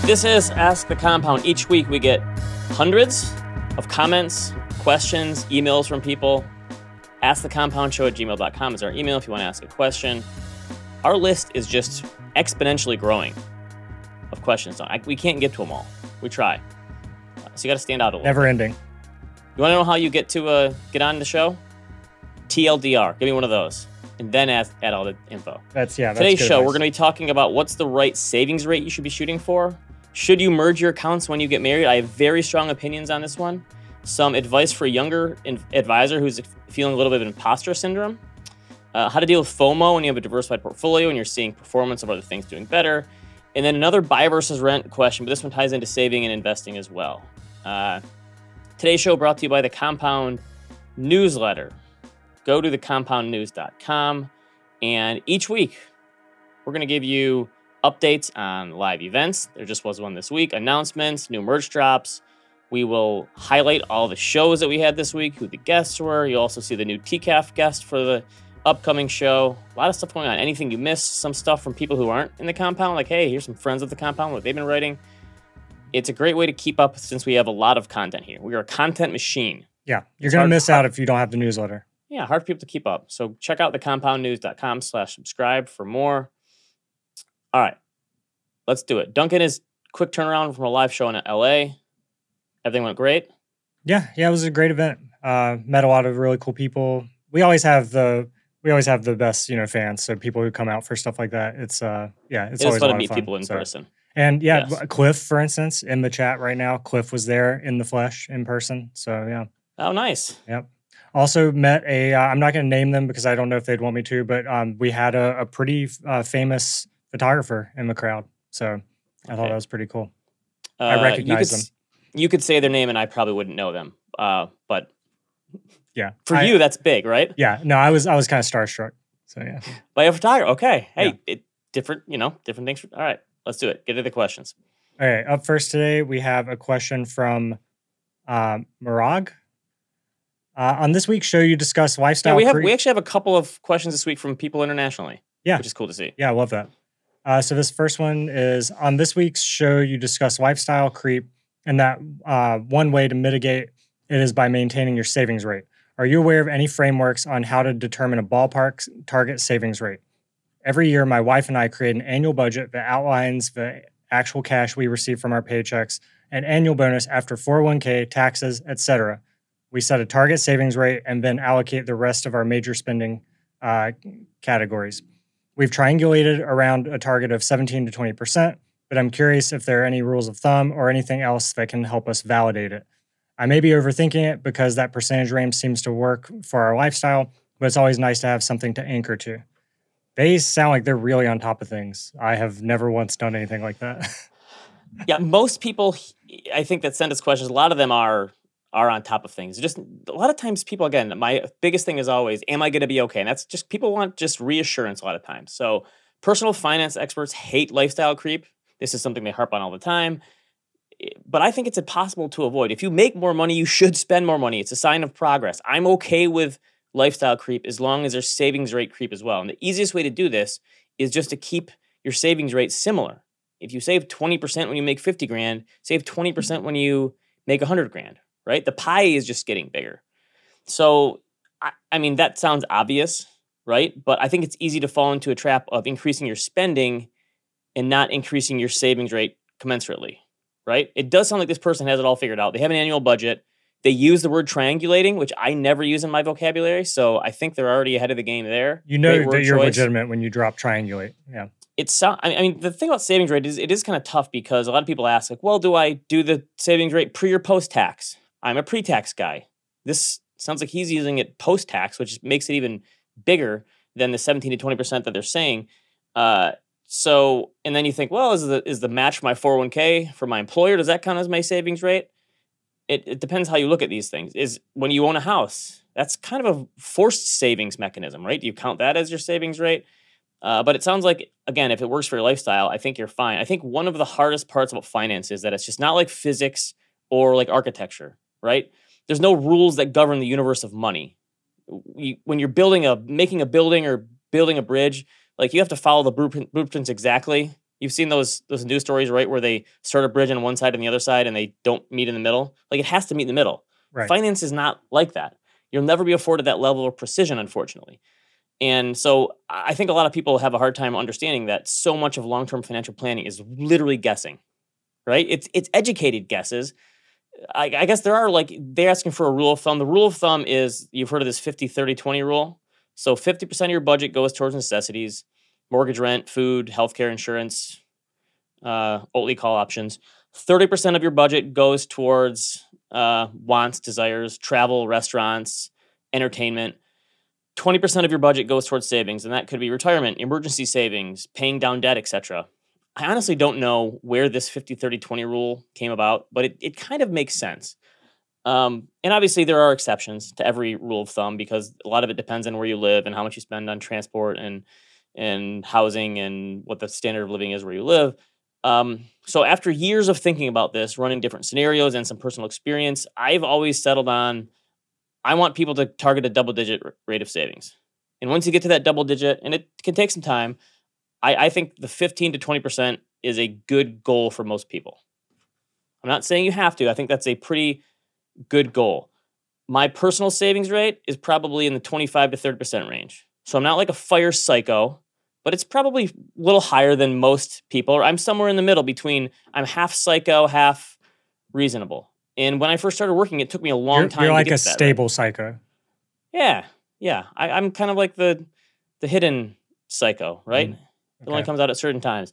This is Ask the Compound. Each week we get hundreds of comments, questions, emails from people. AskTheCompoundShow@gmail.com is our email if you want to ask a question. Our list is just exponentially growing of questions. We can't get to them all. We try. So you got to stand out a little. Never ending. You want to know how you get on the show? TLDR. Give me one of those. And then add all the info. That's Today's good show, advice. we're going to be talking about what's the right savings rate you should be shooting for. Should you merge your accounts when you get married? I have very strong opinions on this one. Some advice for a younger advisor who's feeling a little bit of imposter syndrome. How to deal with FOMO when you have a diversified portfolio and you're seeing performance of other things doing better. And then another buy versus rent question, but this one ties into saving and investing as well. Today's show brought to you by the Compound newsletter. Go to thecompoundnews.com, and each week we're going to give you updates on live events. There just was one this week, announcements, new merch drops. We will highlight all the shows that we had this week, who the guests were. You'll also see the new TCAF guest for the upcoming show. A lot of stuff going on. Anything you missed, some stuff from people who aren't in the compound, like, hey, here's some friends of the compound, what they've been writing. It's a great way to keep up since we have a lot of content here. We are a content machine. Yeah, you're going to miss out if you don't have the newsletter. Yeah, hard for people to keep up. So check out thecompoundnews.com/subscribe for more. All right, let's do it. Duncan is quick turnaround from a live show in LA. Everything went great? Yeah, it was a great event. Met a lot of really cool people. We always have the best, fans. So people who come out for stuff like that, it's always fun a lot to meet of fun. people in person. And Yes. Cliff, for instance, in the chat right now, Cliff was there in the flesh, in person. So yeah. Oh, nice. Yep. Also met I'm not going to name them because I don't know if they'd want me to, but we had a pretty famous photographer in the crowd. So I thought that was pretty cool. I recognized them. You could say their name and I probably wouldn't know them. But yeah, for you, that's big, right? Yeah. No, I was kind of starstruck. So yeah. By a photographer. Okay. Hey, Yeah. different things. All right, let's do it. Get to the questions. All right. Up first today, we have a question from Marag. On this week's show, you discuss lifestyle. Yeah, we actually have a couple of questions this week from people internationally. Yeah, which is cool to see. Yeah, I love that. So this first one is, on this week's show, you discuss lifestyle creep, and that one way to mitigate it is by maintaining your savings rate. Are you aware of any frameworks on how to determine a ballpark target savings rate? Every year, my wife and I create an annual budget that outlines the actual cash we receive from our paychecks, an annual bonus after 401k, taxes, etc. We set a target savings rate and then allocate the rest of our major spending categories. We've triangulated around a target of 17 to 20%, but I'm curious if there are any rules of thumb or anything else that can help us validate it. I may be overthinking it because that percentage range seems to work for our lifestyle, but it's always nice to have something to anchor to. They sound like they're really on top of things. I have never once done anything like that. Yeah, most people, I think, that send us questions, a lot of them are on top of things. Just a lot of times people, again, my biggest thing is always, am I going to be okay? And that's just, people want just reassurance a lot of times. So personal finance experts hate lifestyle creep. This is something they harp on all the time. But I think it's impossible to avoid. If you make more money, you should spend more money. It's a sign of progress. I'm okay with lifestyle creep as long as there's savings rate creep as well. And the easiest way to do this is just to keep your savings rate similar. If you save 20% when you make 50 grand, save 20% when you make 100 grand. Right? The pie is just getting bigger. So, I mean, that sounds obvious, right? But I think it's easy to fall into a trap of increasing your spending and not increasing your savings rate commensurately, right? It does sound like this person has it all figured out. They have an annual budget. They use the word triangulating, which I never use in my vocabulary. So I think they're already ahead of the game there. You know that you're legitimate when you drop triangulate. Yeah. I mean, the thing about savings rate is it is kind of tough because a lot of people ask, like, well, do I do the savings rate pre or post-tax? I'm a pre-tax guy. This sounds like he's using it post-tax, which makes it even bigger than the 17 to 20% that they're saying. So, and then you think, well, is the match for my 401k for my employer, does that count as my savings rate? It depends how you look at these things. Is when you own a house, that's kind of a forced savings mechanism, right? Do you count that as your savings rate? But it sounds like, again, if it works for your lifestyle, I think you're fine. I think one of the hardest parts about finance is that it's just not like physics or like architecture. Right? There's no rules that govern the universe of money. When you're making a building or building a bridge, like you have to follow the blueprints exactly. You've seen those news stories, right, where they start a bridge on one side and the other side, and they don't meet in the middle. Like, it has to meet in the middle. Right. Finance is not like that. You'll never be afforded that level of precision, unfortunately. And so I think a lot of people have a hard time understanding that so much of long-term financial planning is literally guessing, right? It's educated guesses. I guess there are, like, they're asking for a rule of thumb. The rule of thumb is, you've heard of this 50-30-20 rule. So 50% of your budget goes towards necessities, mortgage, rent, food, healthcare, insurance, Oatly call options. 30% of your budget goes towards wants, desires, travel, restaurants, entertainment. 20% of your budget goes towards savings, and that could be retirement, emergency savings, paying down debt, etc. I honestly don't know where this 50-30-20 rule came about, but it kind of makes sense. And obviously there are exceptions to every rule of thumb, because a lot of it depends on where you live and how much you spend on transport and housing and what the standard of living is where you live. So after years of thinking about this, running different scenarios and some personal experience, I've always settled on, I want people to target a double-digit rate of savings. And once you get to that double digit, and it can take some time, I think the 15 to 20% is a good goal for most people. I'm not saying you have to. I think that's a pretty good goal. My personal savings rate is probably in the 25 to 30% range. So I'm not like a fire psycho, but it's probably a little higher than most people. I'm somewhere in the middle between, I'm half psycho, half reasonable. And when I first started working, it took me a long time You're to like get a to that, stable right? psycho. Yeah. I'm kind of like the hidden psycho, right? It only Okay. comes out at certain times.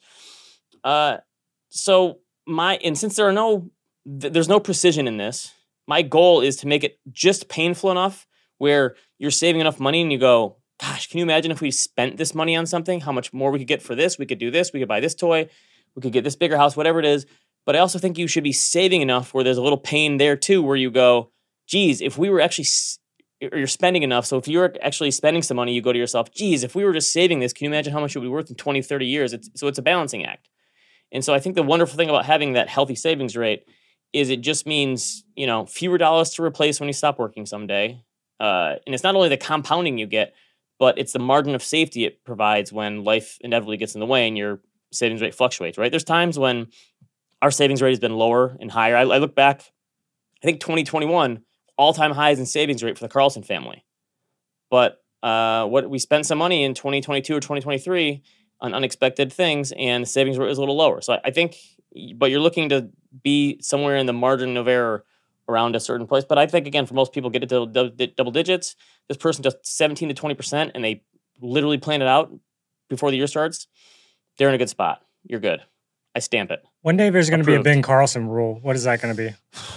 So since there's no precision in this, my goal is to make it just painful enough where you're saving enough money and you go, gosh, can you imagine if we spent this money on something, how much more we could get for this? We could do this. We could buy this toy. We could get this bigger house, whatever it is. But I also think you should be saving enough where there's a little pain there too, where you go, geez, if we were actually, or you're spending enough. So if you're actually spending some money, you go to yourself, geez, if we were just saving this, can you imagine how much it would be worth in 20, 30 years? So it's a balancing act. And so I think the wonderful thing about having that healthy savings rate is it just means, fewer dollars to replace when you stop working someday. And it's not only the compounding you get, but it's the margin of safety it provides when life inevitably gets in the way and your savings rate fluctuates, right? There's times when our savings rate has been lower and higher. I look back, I think 2021, all-time highs in savings rate for the Carlson family. But what we spent some money in 2022 or 2023 on unexpected things, and the savings rate was a little lower. So I think, but you're looking to be somewhere in the margin of error around a certain place. But I think, again, for most people, get it to double digits. This person does 17 to 20%, and they literally plan it out before the year starts. They're in a good spot. You're good. I stamp it. One day there's going to be a Approved. Ben Carlson rule. What is that going to be?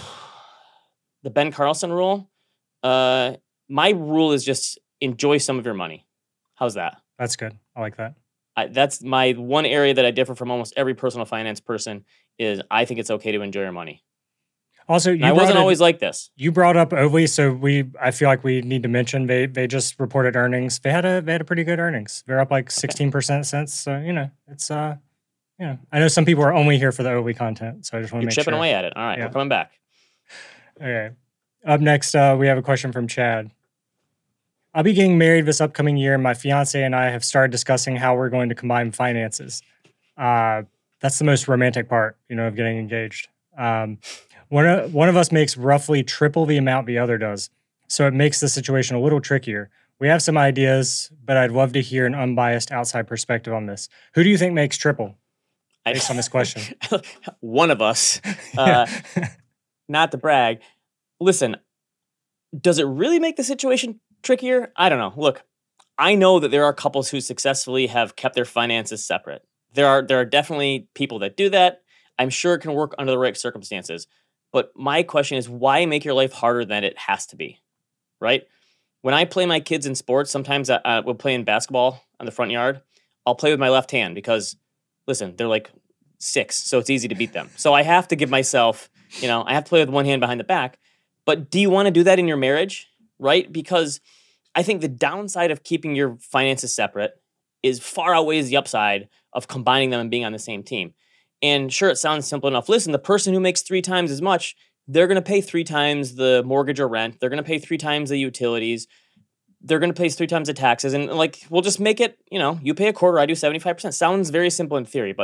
The Ben Carlson rule? My rule is just enjoy some of your money. How's that? That's good. I like that. That's my one area that I differ from almost every personal finance person is I think it's okay to enjoy your money. Also, I wasn't always like this. You brought up Oatly, so I feel like we need to mention they just reported earnings. They had a pretty good earnings. They're up like 16% since. So it's I know some people are only here for the Oatly content, so I just want to You're make chipping sure. away at it. All right, Yeah. we're coming back. Okay. Up next, we have a question from Chad. I'll be getting married this upcoming year, and my fiance and I have started discussing how we're going to combine finances. That's the most romantic part, of getting engaged. One of us makes roughly triple the amount the other does, so it makes the situation a little trickier. We have some ideas, but I'd love to hear an unbiased outside perspective on this. Who do you think makes triple based on this question? One of us. Yeah. Not to brag. Listen, does it really make the situation trickier? I don't know. Look, I know that there are couples who successfully have kept their finances separate. There are definitely people that do that. I'm sure it can work under the right circumstances. But my question is, why make your life harder than it has to be, right? When I play my kids in sports, sometimes we'll play in basketball on the front yard. I'll play with my left hand because, listen, they're like 6, so it's easy to beat them. So I have to give myself, I have to play with one hand behind the back. But do you want to do that in your marriage, right? Because I think the downside of keeping your finances separate is far outweighs the upside of combining them and being on the same team. And sure, it sounds simple enough. Listen, the person who makes 3 times as much, they're going to pay 3 times the mortgage or rent. They're going to pay 3 times the utilities. They're going to pay 3 times the taxes. And we'll just make it, you pay a quarter, I do 75%. Sounds very simple in theory, but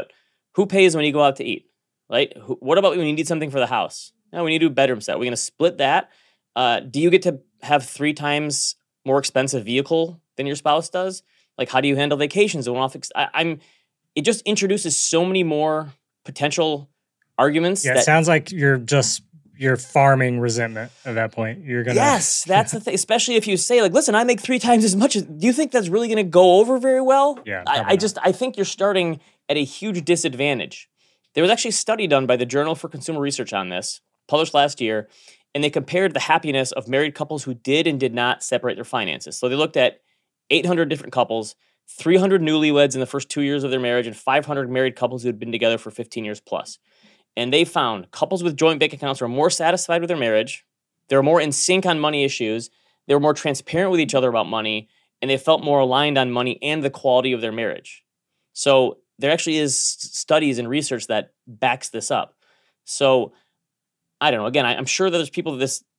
Who pays when you go out to eat, right? What about when you need something for the house? No, we need to do a bedroom set. We're going to split that. Do you get to have 3 times more expensive vehicle than your spouse does? Like, how do you handle vacations? It just introduces so many more potential arguments. Yeah, it sounds like you're farming resentment at that point. You're gonna Yes, that's the thing. Especially if you say, like, listen, I make 3 times as much. Do you think that's really going to go over very well? Yeah, I think you're starting at a huge disadvantage. There was actually a study done by the Journal for Consumer Research on this, published last year, and they compared the happiness of married couples who did and did not separate their finances. So they looked at 800 different couples, 300 newlyweds in the first 2 years of their marriage, and 500 married couples who had been together for 15 years plus. And they found couples with joint bank accounts were more satisfied with their marriage. They were more in sync on money issues. They were more transparent with each other about money, and they felt more aligned on money and the quality of their marriage. So there actually is studies and research that backs this up. So I don't know. Again, I'm sure that there's people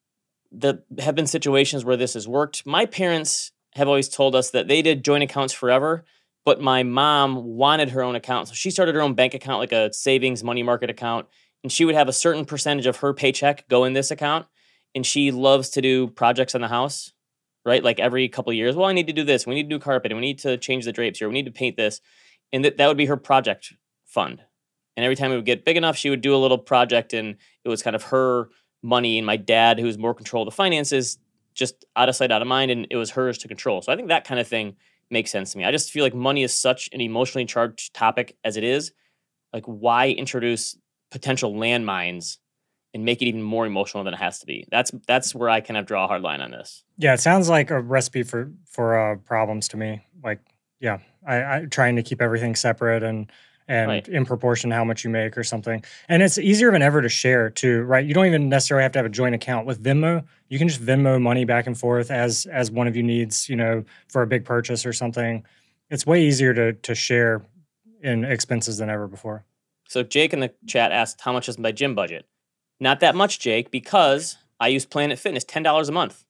that have been situations where this has worked. My parents have always told us that they did joint accounts forever, but my mom wanted her own account. So she started her own bank account, like a savings money market account, and she would have a certain percentage of her paycheck go in this account. And she loves to do projects on the house, right? Like every couple of years, well, I need to do this. We need new carpet, and we need to change the drapes here. We need to paint this. And that would be her project fund. And every time it would get big enough, she would do a little project, and it was kind of her money. And my dad, who was more control of the finances, just out of sight, out of mind, and it was hers to control. So I think that kind of thing makes sense to me. I just feel like money is such an emotionally charged topic as it is. Like, why introduce potential landmines and make it even more emotional than it has to be? That's where I kind of draw a hard line on this. Yeah, it sounds like a recipe for problems to me. Like, yeah, I trying to keep everything separate and Right. in proportion to how much you make or something. And it's easier than ever to share too, right? You don't even necessarily have to have a joint account. With Venmo, you can just Venmo money back and forth as one of you needs, for a big purchase or something. It's way easier to share in expenses than ever before. So Jake in the chat asked, how much is my gym budget? Not that much, Jake, because I use Planet Fitness, $10 a month.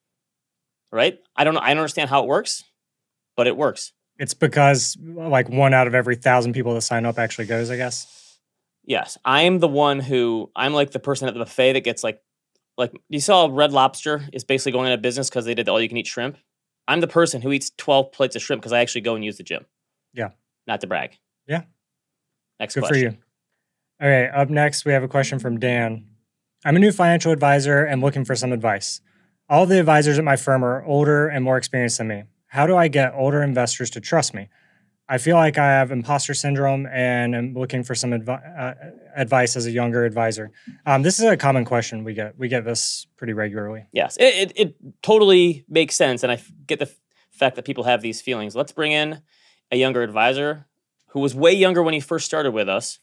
Right? I don't understand how it works, but it works. It's because like 1 out of every 1,000 people that sign up actually goes, I guess. Yes, I'm like the person at the buffet that gets like you saw Red Lobster is basically going out of business because they did the all-you-can-eat shrimp. I'm the person who eats 12 plates of shrimp because I actually go and use the gym. Yeah. Not to brag. Yeah. Next Good question. for you. All right, up next, we have a question from Dan. I'm a new financial advisor and looking for some advice. All the advisors at my firm are older and more experienced than me. How do I get older investors to trust me? I feel like I have imposter syndrome and am looking for some advice as a younger advisor. This is a common question we get. We get this pretty regularly. Yes, it totally makes sense, and I get the fact that people have these feelings. Let's bring in a younger advisor who was way younger when he first started with us,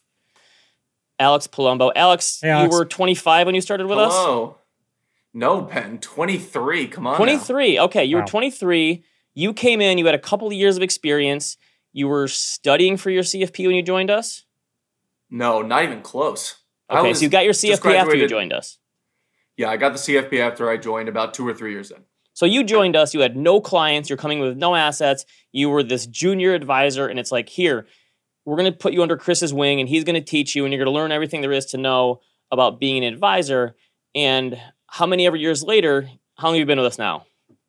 Alex Palumbo. Alex, Hey, Alex. You were 25 when you started with us? Hello. No, Ben. 23. Come on. 23. Now. Okay, you Wow. were 23. You came in, you had a couple of years of experience. You were studying for your CFP when you joined us? No, not even close. Okay, so you got your just CFP after you graduated- joined us. Yeah, I got the CFP after I joined about 2 or 3 years in. So you joined us, you had no clients, you're coming with no assets, you were this junior advisor, and it's like, here, we're going to put you under Chris's wing, and he's going to teach you, and you're going to learn everything there is to know about being an advisor. And how many ever years later, how long have you been with us now?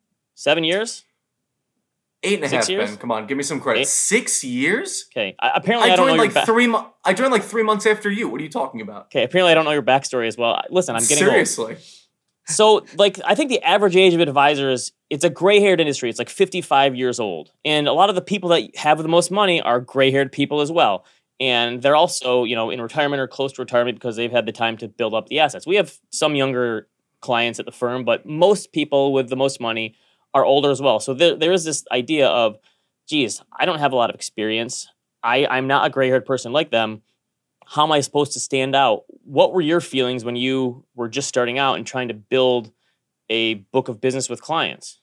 7 years? 8.5, 6 years? Ben. Come on, give me some credit. 6 years? Okay. Apparently, I I don't know joined your like back. 3 months. I joined like 3 months after you. What are you talking about? Okay, apparently I don't know your backstory as well. Listen, I'm getting old. Seriously. So, I think the average age of advisors, it's a gray-haired industry. It's like 55 years old. And a lot of the people that have the most money are gray-haired people as well. And they're also, in retirement or close to retirement because they've had the time to build up the assets. We have some younger clients at the firm, but most people with the most money are older as well. So there is this idea of, geez, I don't have a lot of experience. I'm not a gray-haired person like them. How am I supposed to stand out? What were your feelings when you were just starting out and trying to build a book of business with clients?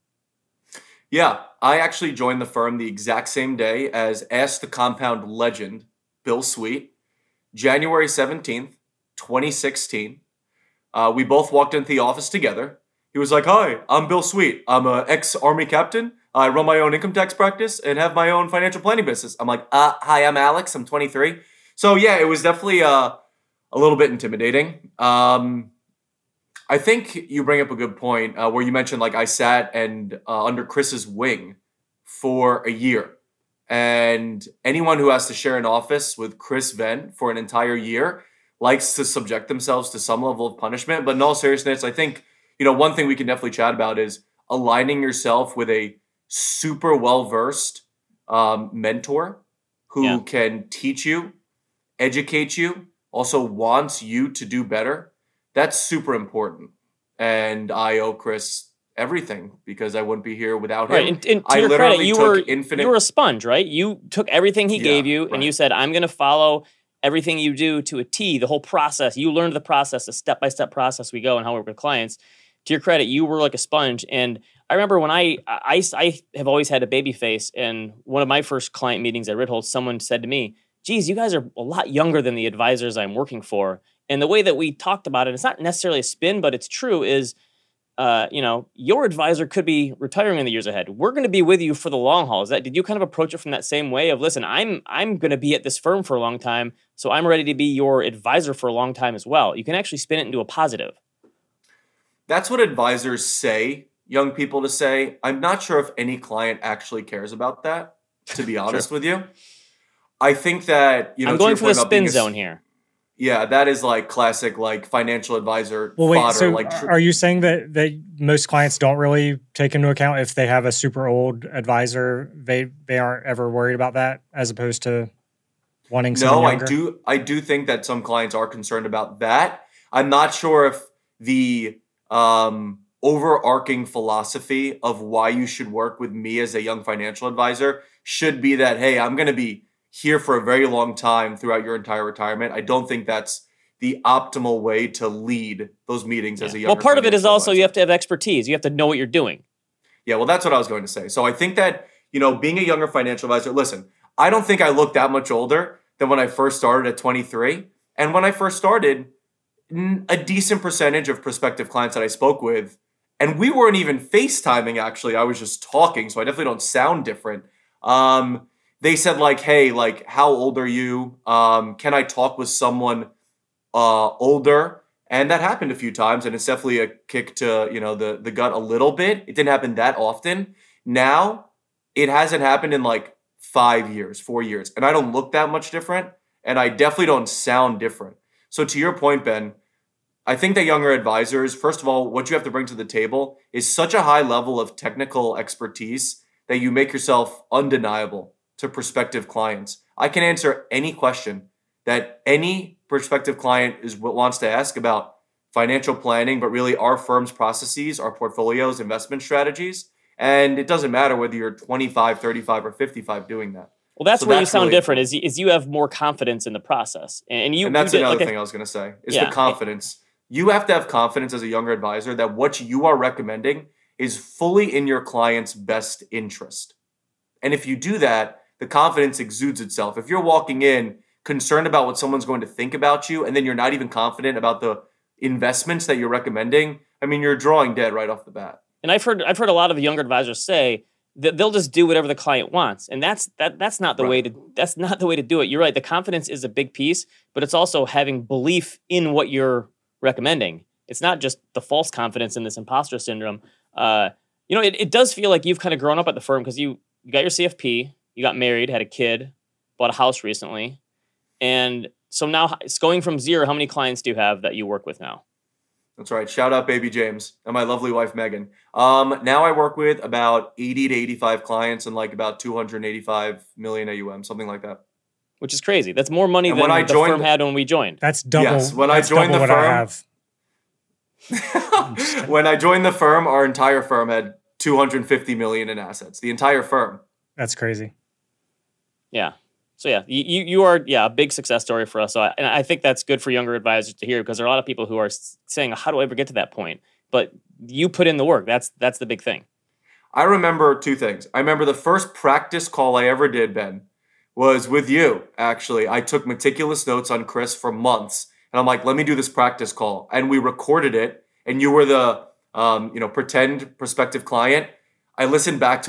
Yeah, I actually joined the firm the exact same day as Ask the Compound legend, Bill Sweet, January 17th, 2016. We both walked into the office together. He was like, "Hi, I'm Bill Sweet. I'm an ex-Army captain. I run my own income tax practice and have my own financial planning business." I'm like, "Hi, I'm Alex. I'm 23. So yeah, it was definitely a little bit intimidating. I think you bring up a good point where you mentioned like I sat and under Chris's wing for a year. And anyone who has to share an office with Chris Venn for an entire year likes to subject themselves to some level of punishment. But in all seriousness, I think, one thing we can definitely chat about is aligning yourself with a super well-versed mentor who can teach you, educate you, also wants you to do better. That's super important. And I owe Chris everything because I wouldn't be here without him. Right. And to I your literally credit, took you were a sponge, right? You took everything he gave you and right. you said, I'm going to follow everything you do to a T, the whole process. You learned the process, the step-by-step process we go and how we work with clients. To your credit, you were like a sponge. And I remember when I have always had a baby face, and one of my first client meetings at Ritholtz, someone said to me, geez, you guys are a lot younger than the advisors I'm working for. And the way that we talked about it, it's not necessarily a spin, but it's true, is your advisor could be retiring in the years ahead. We're going to be with you for the long haul. Did you kind of approach it from that same way of, listen, I'm going to be at this firm for a long time, so I'm ready to be your advisor for a long time as well. You can actually spin it into a positive. That's what advisors say, young people to say. I'm not sure if any client actually cares about that, to be honest with you. I think that, I'm going for the spin zone here. Yeah, that is like classic, like financial advisor fodder. Wait, so are you saying that most clients don't really take into account if they have a super old advisor, they aren't ever worried about that as opposed to wanting someone younger? No, I do think that some clients are concerned about that. I'm not sure if the overarching philosophy of why you should work with me as a young financial advisor should be that, hey, I'm going to be here for a very long time throughout your entire retirement. I don't think that's the optimal way to lead those meetings as a young. Well, part of it is also you have to have expertise. You have to know what you're doing. Yeah, well, that's what I was going to say. So I think that, being a younger financial advisor, listen, I don't think I look that much older than when I first started at 23. And when I first started, a decent percentage of prospective clients that I spoke with, and we weren't even FaceTiming, actually. I was just talking, so I definitely don't sound different. They said like, hey, like, how old are you? Can I talk with someone older? And that happened a few times, and it's definitely a kick to, the gut a little bit. It didn't happen that often. Now, it hasn't happened in like 4 years, and I don't look that much different, and I definitely don't sound different. So to your point, Ben, I think that younger advisors, first of all, what you have to bring to the table is such a high level of technical expertise that you make yourself undeniable to prospective clients. I can answer any question that any prospective client wants to ask about financial planning, but really our firm's processes, our portfolios, investment strategies. And it doesn't matter whether you're 25, 35, or 55 doing that. Well, that's where you sound really different, is you have more confidence in the process. And that's another thing I was going to say, is the confidence. You have to have confidence as a younger advisor that what you are recommending is fully in your client's best interest. And if you do that, the confidence exudes itself. If you're walking in concerned about what someone's going to think about you, and then you're not even confident about the investments that you're recommending, I mean, you're drawing dead right off the bat. And I've heard a lot of younger advisors say that they'll just do whatever the client wants, and that's not the way to do it. You're right. The confidence is a big piece, but it's also having belief in what you're recommending. It's not just the false confidence in this imposter syndrome. It does feel like you've kind of grown up at the firm because you got your CFP. You got married, had a kid, bought a house recently. And so now it's going from zero. How many clients do you have that you work with now? That's right. Shout out baby James and my lovely wife, Megan. Now I work with about 80 to 85 clients and like about 285 million AUM, something like that. Which is crazy. That's more money than the firm had when we joined. That's double. Yes, when I joined the firm. When I joined the firm, our entire firm had 250 million in assets. The entire firm. That's crazy. Yeah. So yeah, you are a big success story for us. So I think that's good for younger advisors to hear because there are a lot of people who are saying, how do I ever get to that point? But you put in the work. That's the big thing. I remember two things. I remember the first practice call I ever did, Ben, was with you, actually. I took meticulous notes on Chris for months. And I'm like, let me do this practice call. And we recorded it. And you were the pretend prospective client. I listened back to it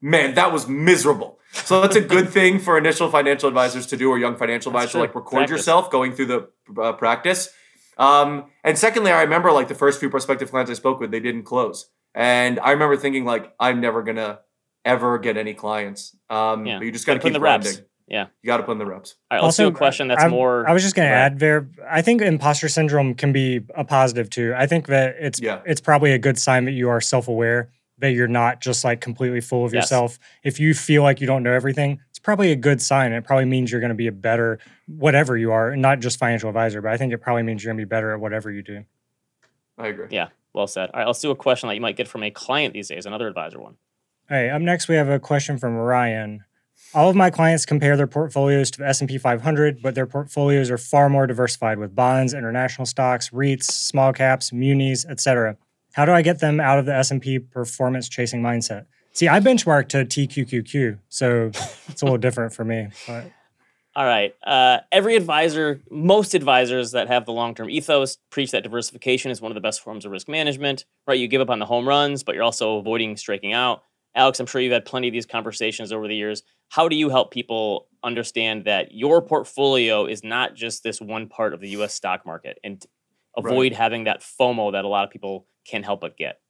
man, that was miserable. So that's a good thing for initial financial advisors to do, or young financial advisors to like record yourself going through the practice. And secondly, I remember like the first few prospective clients I spoke with, they didn't close. And I remember thinking like, I'm never going to ever get any clients. But you just got to keep grinding. Reps. Yeah. You got to put in the reps. All right, let's do a question that's more. I was just going to add there. I think imposter syndrome can be a positive too. I think that it's probably a good sign that you are self-aware, that you're not just like completely full of yourself. If you feel like you don't know everything, it's probably a good sign. It probably means you're going to be a better, whatever you are, and not just financial advisor, but I think it probably means you're going to be better at whatever you do. I agree. Yeah, well said. All right, let's do a question that you might get from a client these days, another advisor one. All right, up next we have a question from Ryan. All of my clients compare their portfolios to the S&P 500, but their portfolios are far more diversified with bonds, international stocks, REITs, small caps, munis, etc. How do I get them out of the S&P performance chasing mindset? See, I benchmark to TQQQ, so it's a little different for me. But. All right. Every advisor, most advisors that have the long-term ethos preach that diversification is one of the best forms of risk management, right? You give up on the home runs, but you're also avoiding striking out. Alex, I'm sure you've had plenty of these conversations over the years. How do you help people understand that your portfolio is not just this one part of the U.S. stock market and avoid having that FOMO that a lot of people can't help but get?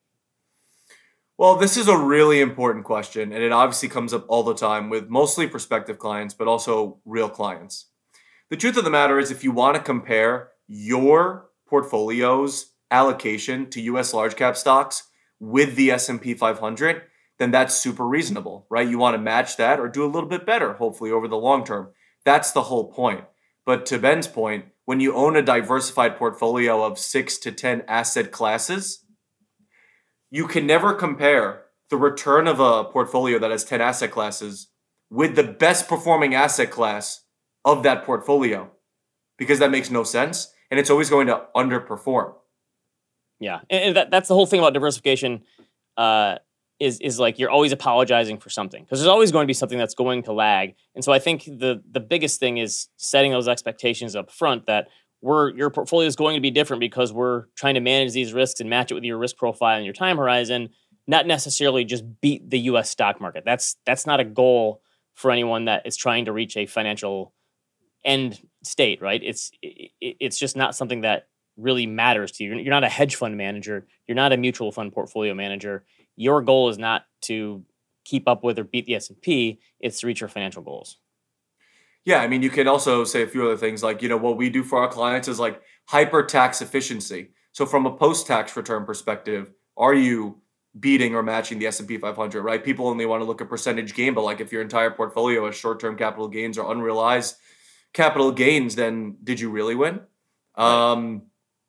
Well, this is a really important question, and it obviously comes up all the time with mostly prospective clients, but also real clients. The truth of the matter is, if you want to compare your portfolio's allocation to U.S. large cap stocks with the S&P 500, then that's super reasonable, right? You want to match that or do a little bit better, hopefully over the long term. That's the whole point. But to Ben's point, when you own a diversified portfolio of 6 to 10 asset classes, you can never compare the return of a portfolio that has 10 asset classes with the best performing asset class of that portfolio, because that makes no sense and it's always going to underperform. Yeah, and that's the whole thing about diversification. Is like you're always apologizing for something because there's always going to be something that's going to lag. And so I think the biggest thing is setting those expectations up front that your portfolio is going to be different because we're trying to manage these risks and match it with your risk profile and your time horizon, not necessarily just beat the U.S. stock market. That's not a goal for anyone that is trying to reach a financial end state, right? It's just not something that really matters to you. You're not a hedge fund manager. You're not a mutual fund portfolio manager. Your goal is not to keep up with or beat the S&P. It's to reach your financial goals. Yeah, I mean, you can also say a few other things like, what we do for our clients is like hyper tax efficiency. So from a post-tax return perspective, are you beating or matching the S&P 500, right? People only want to look at percentage gain, but like if your entire portfolio has short-term capital gains or unrealized capital gains, then did you really win? Right.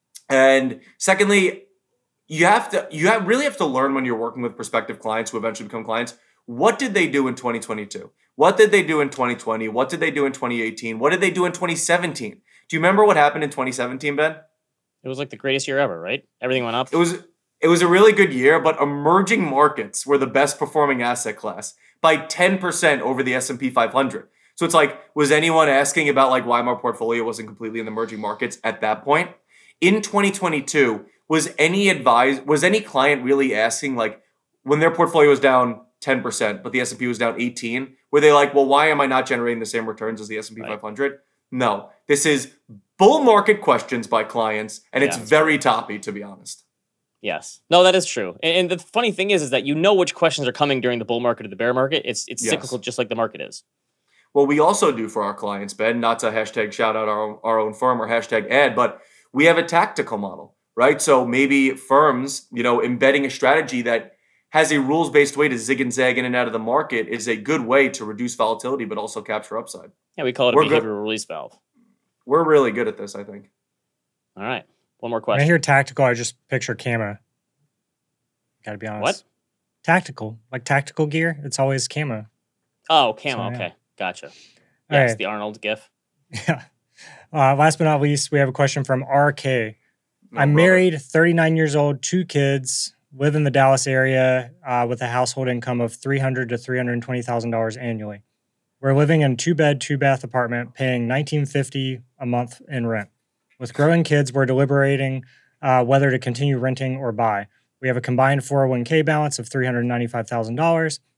And secondly, you really have to learn when you're working with prospective clients who eventually become clients. What did they do in 2022? What did they do in 2020? What did they do in 2018? What did they do in 2017? Do you remember what happened in 2017, Ben? It was like the greatest year ever, right? Everything went up. It was a really good year, but emerging markets were the best performing asset class by 10% over the S&P 500. So it's like, was anyone asking about like why my portfolio wasn't completely in the emerging markets at that point? In 2022, was any client really asking, like, when their portfolio was down 10%, but the S&P was down 18, were they like, well, why am I not generating the same returns as the S&P 500? No, this is bull market questions by clients, and it's very toppy, to be honest. Yes. No, that is true. And the funny thing is that you know which questions are coming during the bull market or the bear market. It's cyclical, just like the market is. Well, we also do for our clients, Ben, not to hashtag shout out our own firm or hashtag ad, but we have a tactical model, right? So maybe firms, embedding a strategy that has a rules-based way to zig and zag in and out of the market is a good way to reduce volatility, but also capture upside. Yeah, we call it a behavioral release valve. We're really good at this, I think. All right. One more question. When I hear tactical, I just picture camo. Got to be honest. What? Tactical. Like tactical gear. It's always camo. Oh, camo. So, okay. Gotcha. All Yes, right. the Arnold GIF. Yeah. Last but not least, we have a question from RK. I'm married, 39 years old, 2 kids, live in the Dallas area with a household income of $300,000 to $320,000 annually. We're living in a 2-bed, 2-bath apartment, paying $1,950 a month in rent. With growing kids, we're deliberating whether to continue renting or buy. We have a combined 401k balance of $395,000.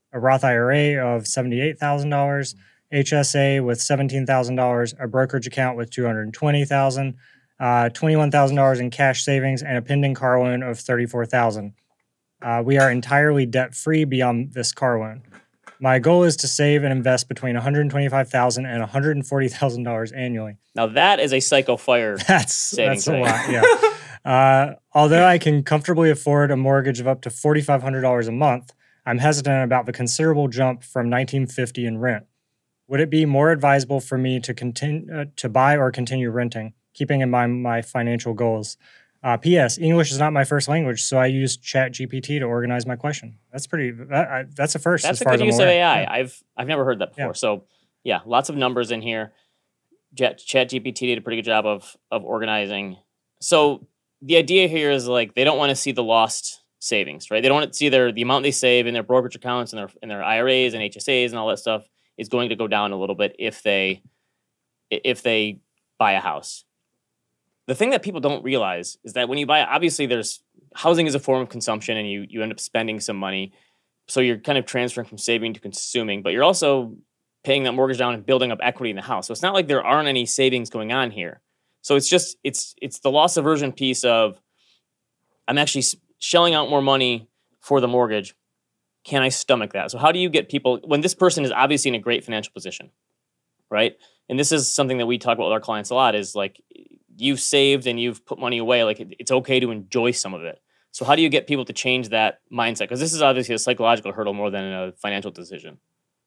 a Roth IRA of $78,000, HSA with $17,000, a brokerage account with $220,000, $21,000 in cash savings, and a pending car loan of $34,000. We are entirely debt-free beyond this car loan. My goal is to save and invest between $125,000 and $140,000 annually. Now that is a psycho fire savings that's a rate. lot, yeah. Although I can comfortably afford a mortgage of up to $4,500 a month, I'm hesitant about the considerable jump from $1,950 in rent. Would it be more advisable for me to continue to buy or continue renting, keeping in mind my financial goals? P.S. English is not my first language, so I use ChatGPT to organize my question. That's that's a first. That's as a far good as I'm use of aware. AI. Yeah. I've never heard that before. Yeah. So yeah, lots of numbers in here. ChatGPT did a pretty good job of organizing. So the idea here is like they don't want to see the lost savings, right? They don't want to see the amount they save in their brokerage accounts and their IRAs and HSAs and all that stuff is going to go down a little bit if they buy a house. The thing that people don't realize is that when you buy, obviously there's housing is a form of consumption and you end up spending some money. So you're kind of transferring from saving to consuming, but you're also paying that mortgage down and building up equity in the house. So it's not like there aren't any savings going on here. So it's just, it's the loss aversion piece of I'm actually shelling out more money for the mortgage. Can I stomach that? So how do you get people, when this person is obviously in a great financial position, right? And this is something that we talk about with our clients a lot is like, you've saved and you've put money away. Like it's okay to enjoy some of it. So how do you get people to change that mindset? Because this is obviously a psychological hurdle more than a financial decision.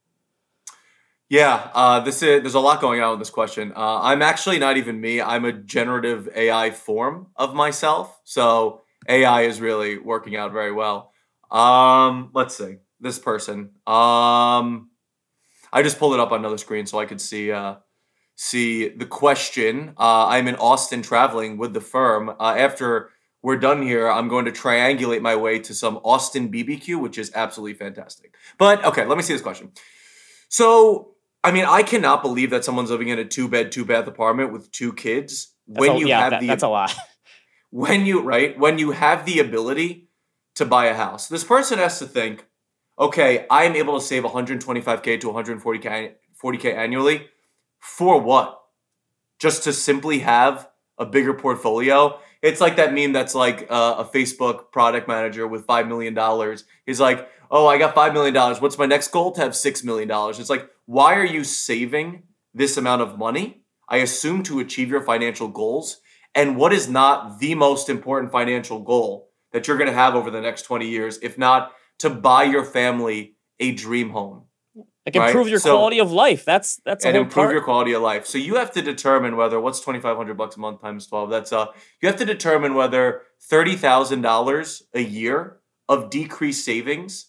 Yeah, there's a lot going on with this question. I'm actually not even me. I'm a generative AI form of myself. So AI is really working out very well. Let's see. This person. I just pulled it up on another screen so I could see the question. I'm in Austin traveling with the firm. After we're done here, I'm going to triangulate my way to some Austin BBQ, which is absolutely fantastic. But okay, let me see this question. So, I mean, I cannot believe that someone's living in a 2-bed, 2-bath apartment with 2 kids. That's a lot. When you have the ability to buy a house, this person has to think, okay, I'm able to save $125K to $140K annually. For what? Just to simply have a bigger portfolio? It's like that meme that's like a Facebook product manager with $5 million. He's like, oh, I got $5 million. What's my next goal? To have $6 million. It's like, why are you saving this amount of money? I assume to achieve your financial goals. And what is not the most important financial goal that you're going to have over the next 20 years, if not to buy your family a dream home? Like improve your quality of life. That's a and whole improve part. your quality of life. So you have to determine whether what's $2,500 a month times 12. That's you have to determine whether $30,000 a year of decreased savings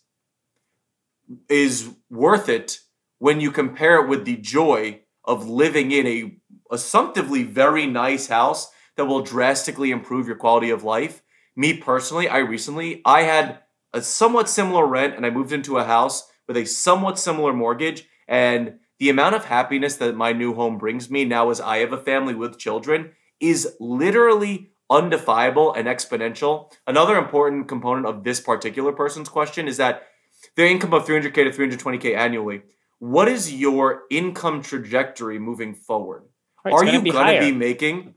is worth it when you compare it with the joy of living in a assumptively very nice house that will drastically improve your quality of life. Me personally, I had a somewhat similar rent and I moved into a house with a somewhat similar mortgage, and the amount of happiness that my new home brings me now as I have a family with children is literally undefinable and exponential. Another important component of this particular person's question is that their income of $300K to $320K annually. What is your income trajectory moving forward? Right, Are you going to be making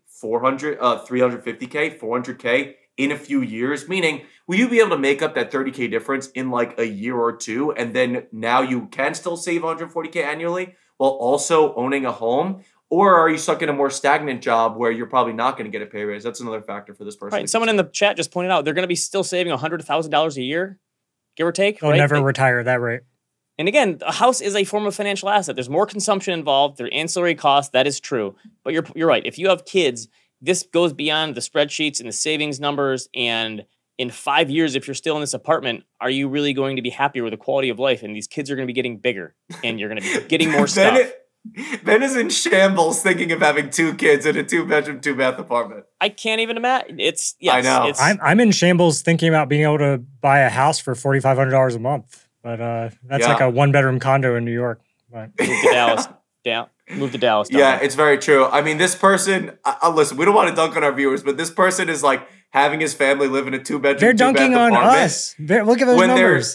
$350K, $400K in a few years? Meaning, will you be able to make up that $30K difference in like a year or two, and then now you can still save $140K annually while also owning a home? Or are you stuck in a more stagnant job where you're probably not going to get a pay raise? That's another factor for this person. Right. Someone in the chat just pointed out they're going to be still saving $100,000 a year, give or take. They'll never retire that rate. And again, a house is a form of financial asset. There's more consumption involved. There are ancillary costs. That is true. But you're right. If you have kids, this goes beyond the spreadsheets and the savings numbers. And in 5 years, if you're still in this apartment, are you really going to be happier with the quality of life? And these kids are going to be getting bigger, and you're going to be getting more stuff. Ben is in shambles thinking of having 2 kids in a 2-bedroom, 2-bath apartment. I can't even imagine. Yes, I know. I'm in shambles thinking about being able to buy a house for $4,500 a month. But that's like a 1-bedroom condo in New York. But. Move to Dallas. Move to Dallas. Yeah, it's very true. I mean, this person, listen, we don't want to dunk on our viewers, but this person is like having his family live in a 2-bedroom, 2-bath apartment. They're dunking on us. Look at those numbers.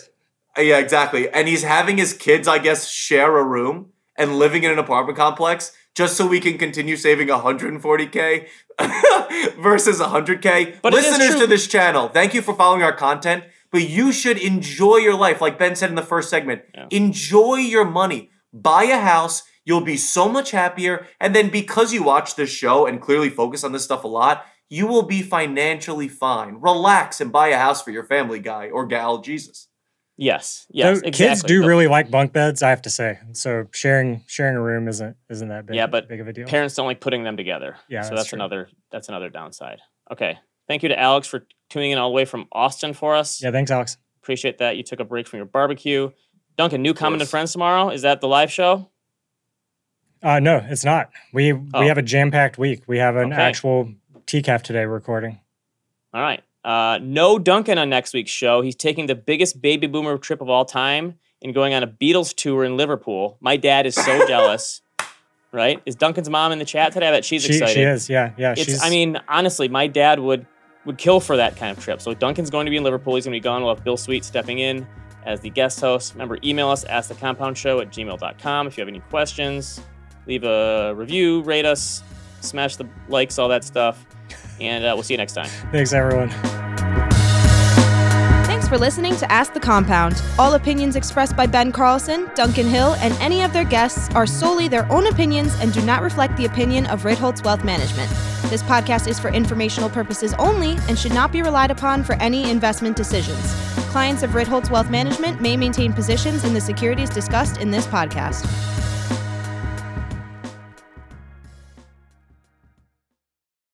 Yeah, exactly. And he's having his kids, I guess, share a room and living in an apartment complex just so we can continue saving 140K versus 100K. But listeners to this channel, thank you for following our content, but you should enjoy your life. Like Ben said in the first segment, enjoy your money. Buy a house. You'll be so much happier. And then because you watch this show and clearly focus on this stuff a lot, you will be financially fine. Relax and buy a house for your family, guy or gal, Jesus. Yes, exactly. Kids do really like bunk beds, I have to say. So sharing a room isn't that big. Yeah, but big of a deal. Parents don't like putting them together. Yeah, so that's another downside. Okay, thank you to Alex for tuning in all the way from Austin for us. Yeah, thanks, Alex. Appreciate that. You took a break from your barbecue. Duncan, new Common and Friends tomorrow. Is that the live show? No, it's not. We have a jam-packed week. We have an actual TCAF today recording. All right. No Duncan on next week's show. He's taking the biggest baby boomer trip of all time and going on a Beatles tour in Liverpool. My dad is so jealous. Right? Is Duncan's mom in the chat today? I bet she's excited. She is, yeah. I mean, honestly, my dad would kill for that kind of trip. So Duncan's going to be in Liverpool. He's going to be gone. We'll have Bill Sweet stepping in as the guest host. Remember, email us, askthecompoundshow@gmail.com if you have any questions. Leave a review, rate us, smash the likes, all that stuff. And we'll see you next time. Thanks, everyone. Thanks for listening to Ask the Compound. All opinions expressed by Ben Carlson, Duncan Hill, and any of their guests are solely their own opinions and do not reflect the opinion of Ritholtz Wealth Management. This podcast is for informational purposes only and should not be relied upon for any investment decisions. Clients of Ritholtz Wealth Management may maintain positions in the securities discussed in this podcast.